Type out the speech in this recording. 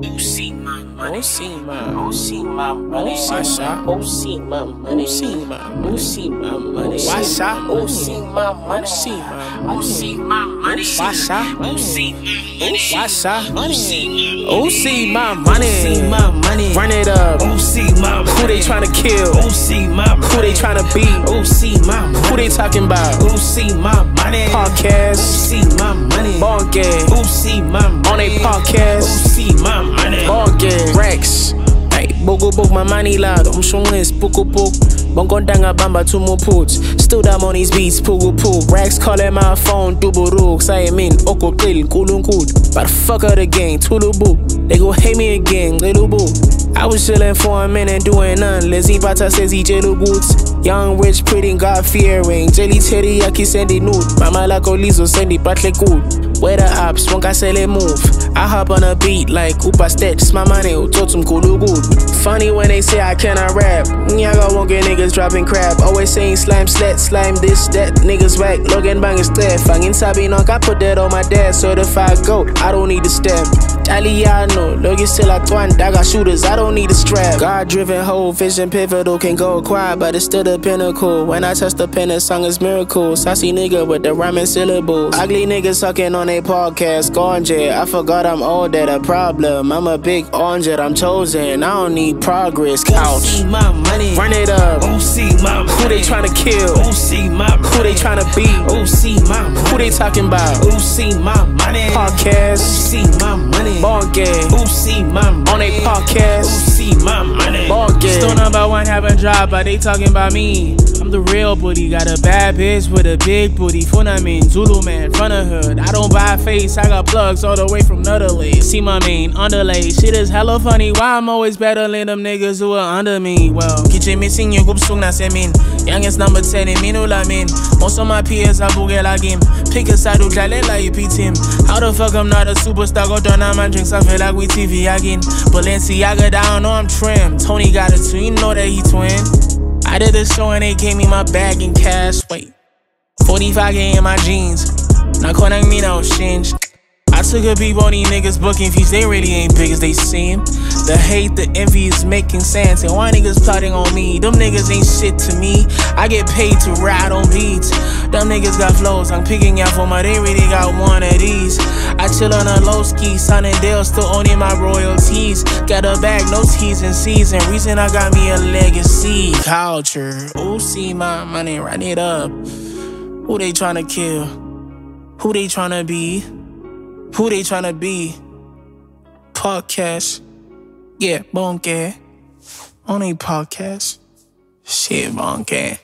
see my money. see my money. Watch out. See my money. See my See my money. Watch out. See my money. See my See my money. Watch out. See my money. Watch out. See my money. See my money. Run it up. See my money. Who they tryna kill? See my money. Who they tryna beat? See my money. Who they talking about? See my money. Podcast. See my money. Bonke. See my money. On a podcast. See my money. Bonke. Rex. Hey, bogo book my money loud. Umshungis puku puk. Bongondanga bamba to more puts. Still down on these beats, pugu puk. Rex calling my phone, duburuk. Say min, oko kill, kulunkud. But fuck out again, tulubu. They go hate me again, little boo. I was chillin' for a minute, doing none. Lizzie Bata says he jello boots. Young, rich, pretty, God fearing. Jelly teriyaki sendi nude. Mama la colizo sendi batle good. Where the ops, won't I sell it move? I hop on a beat like Upa Stets. My money, totum kulu good. Funny when they say I cannot rap. Nyaga won't get niggas dropping crap. Always saying slime, slat, slime, this, that. Niggas whack, Logan bang is dead. Fangin sabi knock, I put that on my dad. Certified goat, I don't need a step. Italiano, Logan still a twan. Daga shooters, I don't need a strap. God driven whole vision pivotal can go quiet, but it's still the pinnacle. When I touch the pen, the song is miracles. Sassy nigga with the rhyming syllables. Ugly niggas sucking on a podcast. Ganja, I forgot I'm all that a problem. I'm a big orange, I'm chosen. I don't need progress. Couch. See my money. Run it up. See my money. Who they tryna kill? See my money. Who they tryna beat? See my money. Who they talking about? See my money. Podcast. See my money. Bonke. See my money. On a podcast. See my money. Bonke. Still number one, haven't dropped, but they talking about me. I'm the real booty, got a bad bitch with a big booty. Funamin, Zulu man, front of hood. I don't buy face, I got plugs all the way from Nutterley. See my main underlay, shit is hella funny. Why I'm always battling them niggas who are under me? Well, kitchen missing you group sung na semin. Youngest number 10 in Minulamin. Most of my peers are bugela game. Pick a side, like you beat him. How the fuck I'm not a superstar? Go down on my drinks, I feel like we TV again. Balenciaga down, know I'm trim. Tony got a twin, know that he twin. I did a show and they gave me my bag in cash. Wait, 45K in my jeans. Not calling me no change. I took a peep on these niggas booking fees. They really ain't big as they seem. The hate, the envy is making sense. And why niggas plotting on me? Them niggas ain't shit to me. I get paid to ride on beats. Them niggas got flows. I'm picking out for my. They really got one of these. I chill on a low ski. Son and Dale still owning my royalties. Got a bag, no T's and C's. And reason I got me a legacy. Culture. See my money, run it up. Who they tryna kill? Who they tryna be? Who they tryna be? Podcast. Yeah, bonke. On a podcast. Shit, bonke.